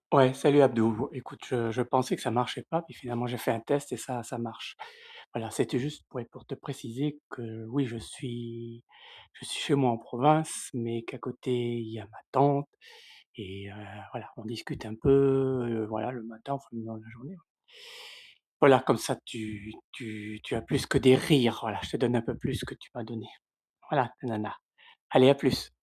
Ouais, salut Abdou. Écoute, je pensais que ça marchait pas, puis finalement j'ai fait un test et ça marche. Voilà, c'était juste pour te préciser que oui, je suis chez moi en province, mais qu'à côté, il y a ma tante et voilà, on discute un peu, voilà, le matin, enfin dans la journée. Voilà, comme ça tu as plus que des rires, voilà, je te donne un peu plus que tu m'as donné. Voilà, nana. Allez, à plus.